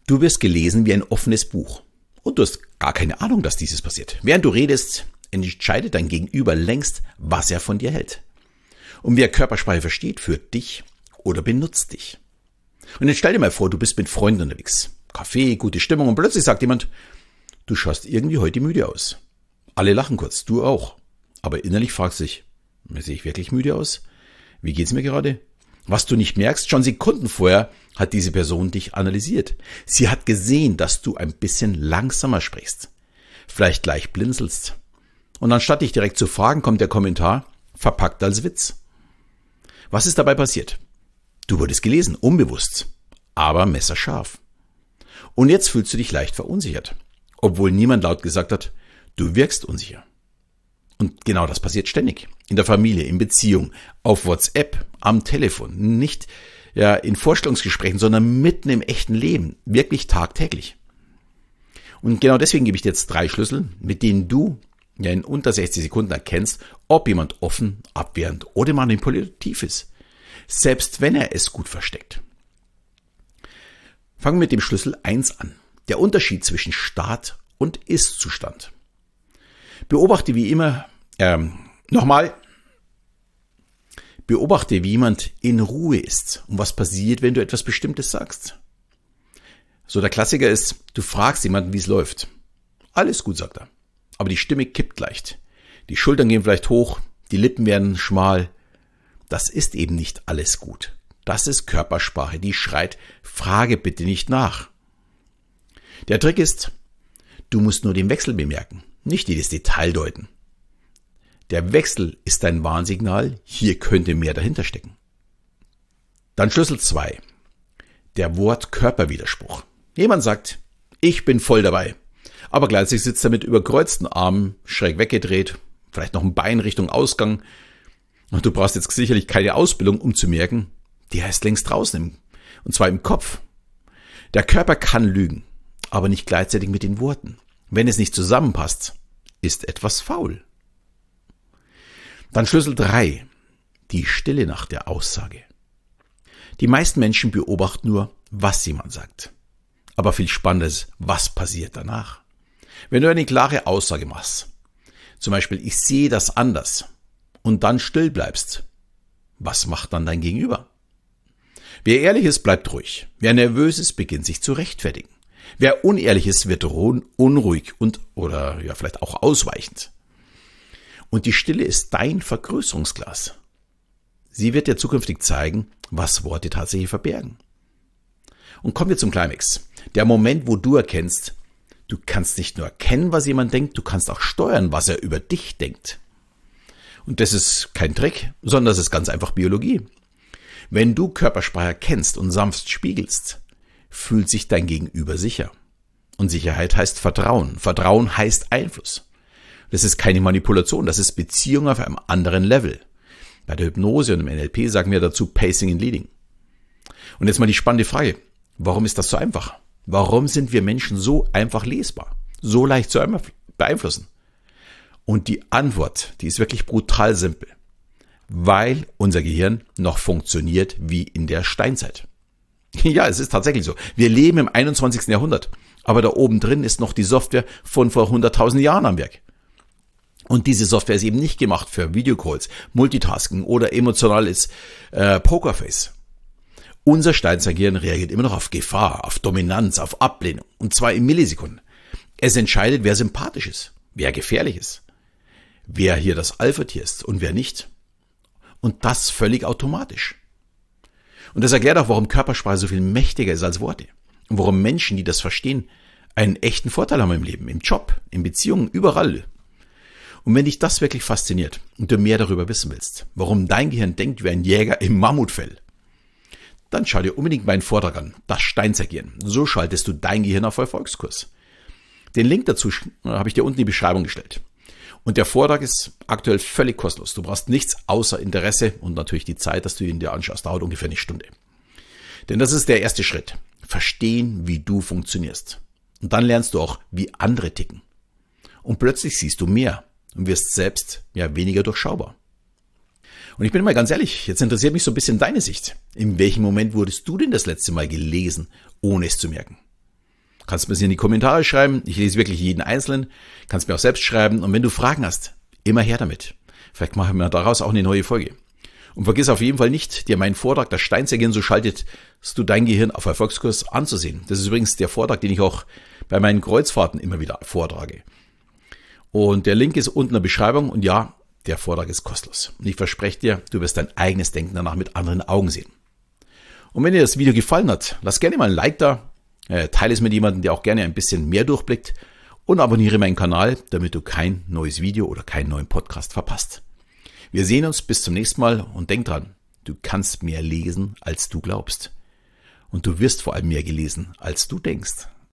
Du wirst gelesen wie ein offenes Buch und du hast gar keine Ahnung, dass dieses passiert. Während du redest, entscheidet dein Gegenüber längst, was er von dir hält. Und wer Körpersprache versteht, führt dich oder benutzt dich. Und jetzt stell dir mal vor, du bist mit Freunden unterwegs. Kaffee, gute Stimmung und plötzlich sagt jemand, du schaust irgendwie heute müde aus. Alle lachen kurz, du auch. Aber innerlich fragst du dich, sehe ich wirklich müde aus? Wie geht's mir gerade? Was du nicht merkst, schon Sekunden vorher hat diese Person dich analysiert. Sie hat gesehen, dass du ein bisschen langsamer sprichst. Vielleicht gleich blinzelst. Und anstatt dich direkt zu fragen, kommt der Kommentar, verpackt als Witz. Was ist dabei passiert? Du wurdest gelesen, unbewusst, aber messerscharf. Und jetzt fühlst du dich leicht verunsichert, obwohl niemand laut gesagt hat, du wirkst unsicher. Und genau das passiert ständig. In der Familie, in Beziehung, auf WhatsApp, am Telefon, nicht in Vorstellungsgesprächen, sondern mitten im echten Leben, wirklich tagtäglich. Und genau deswegen gebe ich dir jetzt 3 Schlüssel, mit denen du in unter 60 Sekunden erkennst, ob jemand offen, abwehrend oder manipulativ ist, selbst wenn er es gut versteckt. Fangen wir mit dem Schlüssel 1 an. Der Unterschied zwischen Start und Ist-Zustand. Beobachte wie jemand in Ruhe ist und was passiert, wenn du etwas Bestimmtes sagst. So der Klassiker ist, du fragst jemanden, wie es läuft. Alles gut, sagt er. Aber die Stimme kippt leicht. Die Schultern gehen vielleicht hoch, die Lippen werden schmal. Das ist eben nicht alles gut. Das ist Körpersprache, die schreit, frage bitte nicht nach. Der Trick ist, du musst nur den Wechsel bemerken, nicht jedes Detail deuten. Der Wechsel ist dein Warnsignal, hier könnte mehr dahinter stecken. Dann Schlüssel 2, der Wort-Körper-Widerspruch. Jemand sagt, ich bin voll dabei, aber gleichzeitig sitzt er mit überkreuzten Armen, schräg weggedreht, vielleicht noch ein Bein Richtung Ausgang. Und du brauchst jetzt sicherlich keine Ausbildung, um zu merken, der ist längst draußen, und zwar im Kopf. Der Körper kann lügen, aber nicht gleichzeitig mit den Worten. Wenn es nicht zusammenpasst, ist etwas faul. Dann Schlüssel 3, die Stille nach der Aussage. Die meisten Menschen beobachten nur, was jemand sagt. Aber viel spannender ist, was passiert danach. Wenn du eine klare Aussage machst, zum Beispiel, ich sehe das anders, und dann still bleibst, was macht dann dein Gegenüber? Wer ehrlich ist, bleibt ruhig. Wer nervös ist, beginnt sich zu rechtfertigen. Wer unehrlich ist, wird unruhig oder vielleicht auch ausweichend. Und die Stille ist dein Vergrößerungsglas. Sie wird dir zukünftig zeigen, was Worte tatsächlich verbergen. Und kommen wir zum Climax. Der Moment, wo du erkennst, du kannst nicht nur erkennen, was jemand denkt, du kannst auch steuern, was er über dich denkt. Und das ist kein Trick, sondern das ist ganz einfach Biologie. Wenn du Körpersprache erkennst und sanft spiegelst, fühlt sich dein Gegenüber sicher. Und Sicherheit heißt Vertrauen. Vertrauen heißt Einfluss. Das ist keine Manipulation, das ist Beziehung auf einem anderen Level. Bei der Hypnose und im NLP sagen wir dazu Pacing and Leading. Und jetzt mal die spannende Frage, warum ist das so einfach? Warum sind wir Menschen so einfach lesbar, so leicht zu beeinflussen? Und die Antwort, die ist wirklich brutal simpel. Weil unser Gehirn noch funktioniert wie in der Steinzeit. Ja, es ist tatsächlich so. Wir leben im 21. Jahrhundert, aber da oben drin ist noch die Software von vor 100.000 Jahren am Werk. Und diese Software ist eben nicht gemacht für Videocalls, Multitasking oder emotionales Pokerface. Unser Steinzeitgehirn reagiert immer noch auf Gefahr, auf Dominanz, auf Ablehnung. Und zwar in Millisekunden. Es entscheidet, wer sympathisch ist, wer gefährlich ist, wer hier das Alpha-Tier ist und wer nicht. Und das völlig automatisch. Und das erklärt auch, warum Körpersprache so viel mächtiger ist als Worte. Und warum Menschen, die das verstehen, einen echten Vorteil haben im Leben, im Job, in Beziehungen, überall. Und wenn dich das wirklich fasziniert und du mehr darüber wissen willst, warum dein Gehirn denkt wie ein Jäger im Mammutfell, dann schau dir unbedingt meinen Vortrag an, das Steinzeitgehirn. So schaltest du dein Gehirn auf Erfolgskurs. Den Link dazu habe ich dir unten in die Beschreibung gestellt. Und der Vortrag ist aktuell völlig kostenlos. Du brauchst nichts außer Interesse und natürlich die Zeit, dass du ihn dir anschaust. Dauert ungefähr eine Stunde. Denn das ist der erste Schritt. Verstehen, wie du funktionierst. Und dann lernst du auch, wie andere ticken. Und plötzlich siehst du mehr und wirst selbst weniger durchschaubar. Und ich bin mal ganz ehrlich, jetzt interessiert mich so ein bisschen deine Sicht. In welchem Moment wurdest du denn das letzte Mal gelesen, ohne es zu merken? Kannst mir das in die Kommentare schreiben. Ich lese wirklich jeden Einzelnen. Kannst mir auch selbst schreiben. Und wenn du Fragen hast, immer her damit. Vielleicht machen wir daraus auch eine neue Folge. Und vergiss auf jeden Fall nicht, dir meinen Vortrag, das Steinzeitgehirn so schaltest du dein Gehirn auf Erfolgskurs anzusehen. Das ist übrigens der Vortrag, den ich auch bei meinen Kreuzfahrten immer wieder vortrage. Und der Link ist unten in der Beschreibung. Und ja, der Vortrag ist kostenlos. Und ich verspreche dir, du wirst dein eigenes Denken danach mit anderen Augen sehen. Und wenn dir das Video gefallen hat, lass gerne mal ein Like da, teile es mit jemandem, der auch gerne ein bisschen mehr durchblickt und abonniere meinen Kanal, damit du kein neues Video oder keinen neuen Podcast verpasst. Wir sehen uns bis zum nächsten Mal und denk dran, du kannst mehr lesen, als du glaubst. Und du wirst vor allem mehr gelesen, als du denkst.